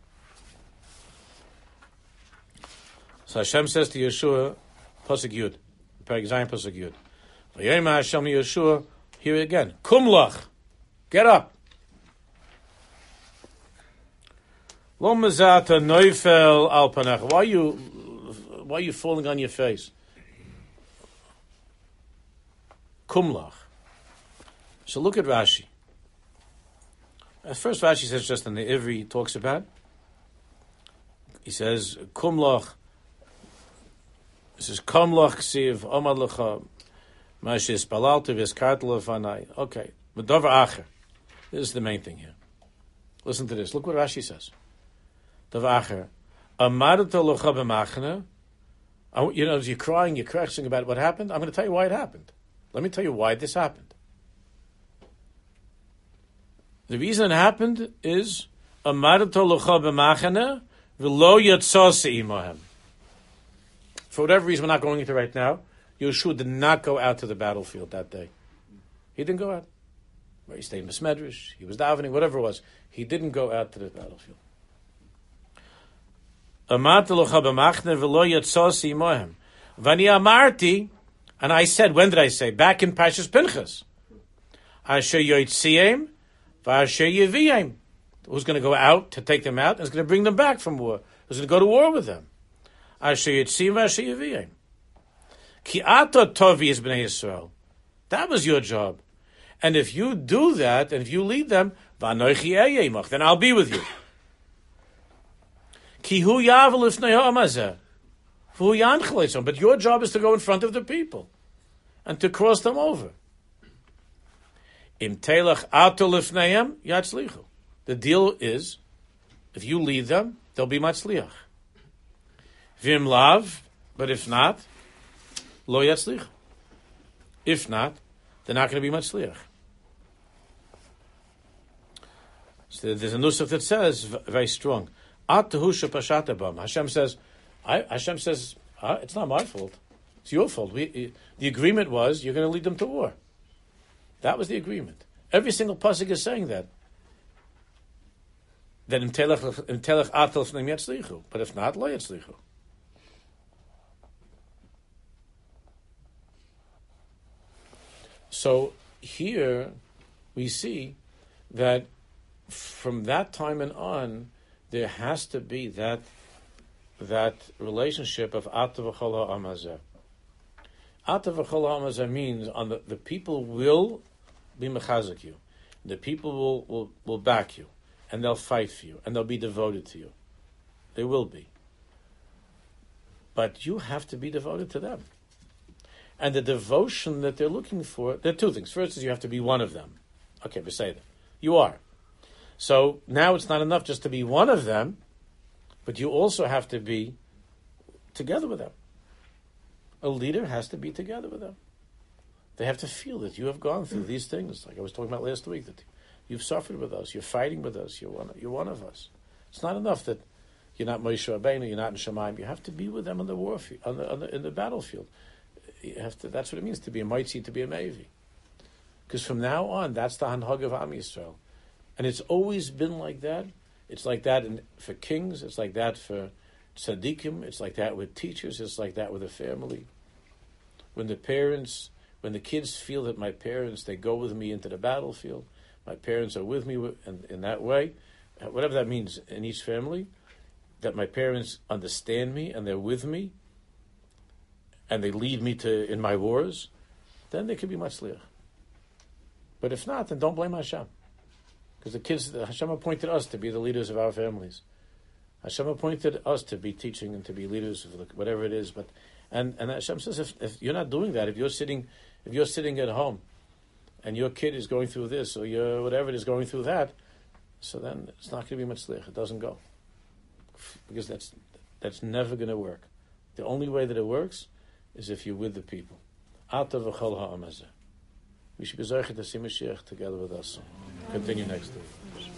So Hashem says to Yeshua, pasuk Yud, Perek Zayin pasuk Yud. V'yema Hashem Yeshua, here again, kumlach, get up. Lo mazata noifel al panach. Why are you, why are you falling on your face? Kumlach. So look at Rashi. At first, Rashi says just in the Ivri he talks about. He says kumlach. This is kumlach ksiv omad lecha. Okay, Medavar Acher. This is the main thing here. Listen to this. Look what Rashi says. Davar Acher. Amadata locha b'machna. You know, as you're crying, you're crashing about what happened. I'm going to tell you why it happened. Let me tell you why this happened. The reason it happened is Amadata locha b'machna v'lo yatzasi imohem. For whatever reason, we're not going into right now. Yeshua did not go out to the battlefield that day. He didn't go out. He stayed in the Smedrish, he was davening, whatever it was. He didn't go out to the battlefield. And I said, when did I say? Back in Parshas Pinchas. Who's going to go out to take them out and is going to bring them back from war? Who's going to go to war with them? Ki ata tovi is bnei Yisrael. That was your job. And if you do that, and if you lead them, v'anoichi ehyeh imach, then I'll be with you. Ki hu yavel lifnei ha'amazeh, v'hu yanchel etzon. But your job is to go in front of the people and to cross them over. Im telach ato lifneihem yatzlichu. The deal is, if you lead them, they'll be matzliach. V'im lav, but if not, lo yatzlich. If not, they're not going to be matzliach. So there's a nusach that says very strong. At tehusha pashatabam. Hashem says, I, Hashem says, uh, it's not my fault. It's your fault. We, the agreement was you're going to lead them to war. That was the agreement. Every single pasuk is saying that. That im telech atel f'nem yatzlichu. But if not, lo yatzlichu. So here we see that from that time and on, there has to be that that relationship of Ata v'chol ha'amazeh. Ata v'chol ha'amazeh means on the, the people will be mechazek you. The people will, will, will back you, and they'll fight for you, and they'll be devoted to you. They will be. But you have to be devoted to them. And the devotion that they're looking for, there are two things. First is you have to be one of them. Okay, but say that. You are. So now it's not enough just to be one of them, but you also have to be together with them. A leader has to be together with them. They have to feel that you have gone through these things, like I was talking about last week, that you've suffered with us, you're fighting with us, you're one, you're one of us. It's not enough that you're not Moshe Rabbeinu, you're not in Shemaim. You have to be with them on the warfield, on the, on the, in the battlefield. You have to. That's what it means to be a Maitzi, to be a Mevi. Because from now on, that's the Hanhag of Am Yisrael. And it's always been like that. It's like that in, for kings. It's like that for tzaddikim. It's like that with teachers. It's like that with a family. When the parents, when the kids feel that my parents, they go with me into the battlefield. My parents are with me in, in that way. Whatever that means in each family. That my parents understand me and they're with me. And they lead me to in my wars, then they could be matzliach. But if not, then don't blame Hashem. Because the kids, Hashem appointed us to be the leaders of our families. Hashem appointed us to be teaching and to be leaders of whatever it is. But and, and Hashem says, if, if you're not doing that, if you're sitting, if you're sitting at home, and your kid is going through this or your whatever it is going through that, so then it's not going to be matzliach. It doesn't go, because that's that's never going to work. The only way that it works is if you're with the people. Ata v'chol ha'amazeh. we should be Zocher to see Mashiach together with us. Continue next week.